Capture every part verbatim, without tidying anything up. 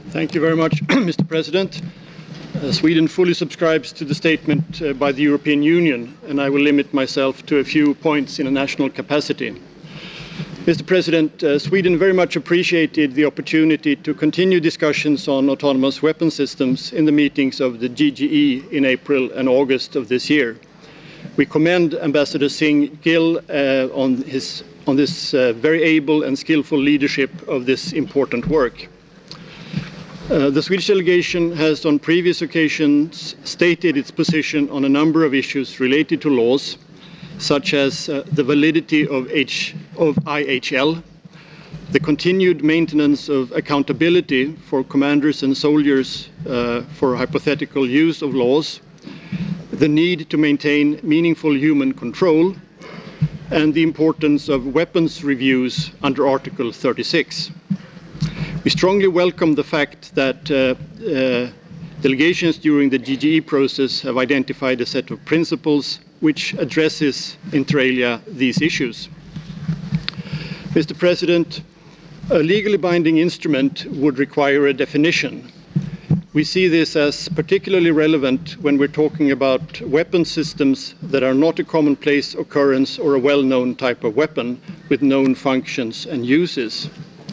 Thank you very much, Mister President. Uh, Sweden fully subscribes to the statement uh, by the European Union, and I will limit myself to a few points in a national capacity. Mister President, uh, Sweden very much appreciated the opportunity to continue discussions on autonomous weapon systems in the meetings of the G G E in April and August of this year. We commend Ambassador Singh Gill uh, on, his, on this uh, very able and skillful leadership of this important work. Uh, the Swedish delegation has on previous occasions stated its position on a number of issues related to laws, such as uh, the validity of, H of I H L, the continued maintenance of accountability for commanders and soldiers uh, for hypothetical use of laws, the need to maintain meaningful human control, and the importance of weapons reviews under Article thirty-six. We strongly welcome the fact that uh, uh, delegations during the G G E process have identified a set of principles which addresses inter alia these issues. Mister President, a legally binding instrument would require a definition. We see this as particularly relevant when we're talking about weapon systems that are not a commonplace occurrence or a well-known type of weapon with known functions and uses.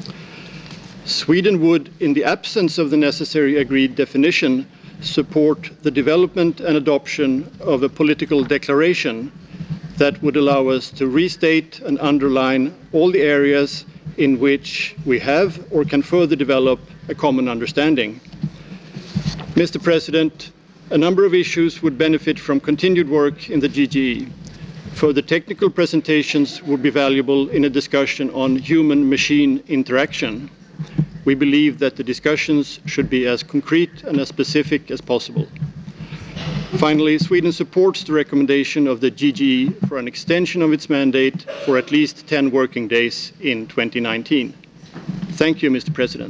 Sweden would, in the absence of the necessary agreed definition, support the development and adoption of a political declaration that would allow us to restate and underline all the areas in which we have or can further develop a common understanding. Mister President, a number of issues would benefit from continued work in the G G E. Further technical presentations would be valuable in a discussion on human-machine interaction. We believe that the discussions should be as concrete and as specific as possible. Finally, Sweden supports the recommendation of the G G E for an extension of its mandate for at least ten working days in twenty nineteen. Thank you, Mister President.